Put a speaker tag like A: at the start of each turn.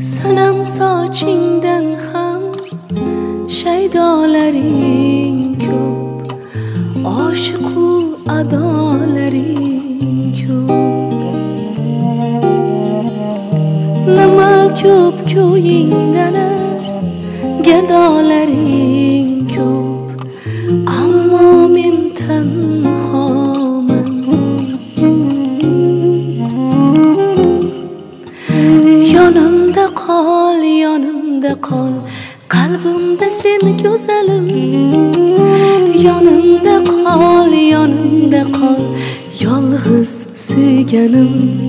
A: Sanam sochingdan ham shaydolaring ko'p, oshiqu adolaring ko'p. Nima ko'p ko'yingdanar gadolaring ko'p, ammo men tanhoman. Yonimda qol, yonimda qol, qalbimda sen go'zalim. Yonimda qol, yonimda qol, yolg'iz suyganim.